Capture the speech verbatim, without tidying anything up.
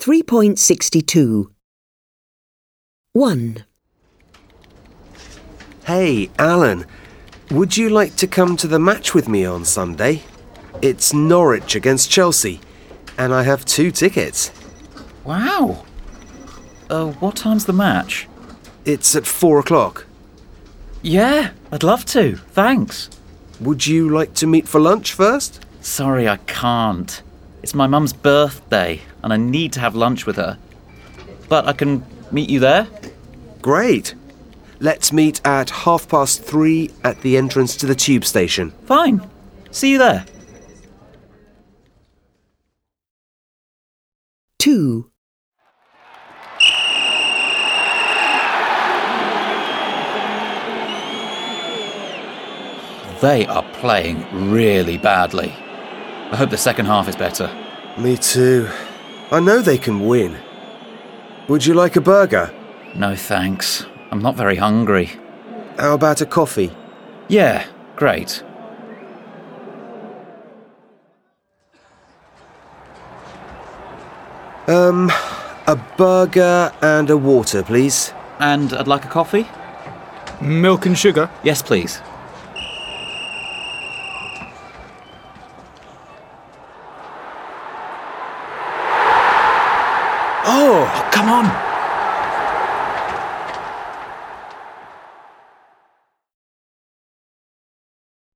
three point six two. one. Hey, Alan. Would you like to come to the match with me on Sunday? It's Norwich against Chelsea, and I have two tickets. Wow. Uh, what time's the match? It's at four o'clock. Yeah, I'd love to. Thanks. Would you like to meet for lunch first? Sorry, I can't. It's my mum's birthday, and I need to have lunch with her. But I can meet you there? Great. Let's meet at half past three at the entrance to the tube station. Fine. See you there. two. They are playing really badly. I hope the second half is better. Me too. I know they can win. Would you like a burger? No thanks. I'm not very hungry. How about a coffee? Yeah, great. Um, a burger and a water, please. And I'd like a coffee? Milk and sugar? Yes, please. Oh, Come on!